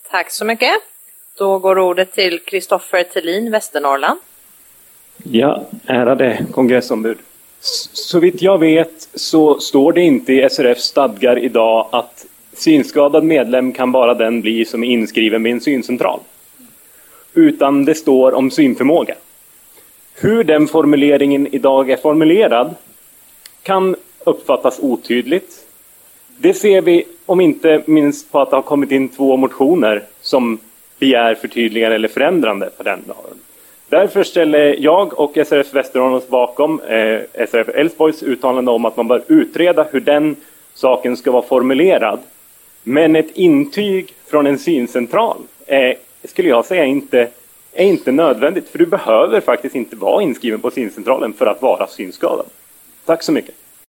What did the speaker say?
Tack så mycket. Då går ordet till Kristoffer Thelin, Västernorrland. Ja, ärade kongressombud. Så vitt jag vet så står det inte i SRFs stadgar idag att synskadad medlem kan bara den bli som är inskriven vid en syncentral. Utan det står om synförmåga. Hur den formuleringen idag är formulerad kan uppfattas otydligt. Det ser vi om inte minst på att det har kommit in 2 motioner som begär förtydligande eller förändrande på den lagen. Därför ställer jag och SRF Västernorrland oss bakom SRF Älvsborgs uttalande om att man bör utreda hur den saken ska vara formulerad. Men ett intyg från en syncentral skulle jag säga är inte nödvändigt. För du behöver faktiskt inte vara inskriven på syncentralen för att vara synskadad. Tack så mycket.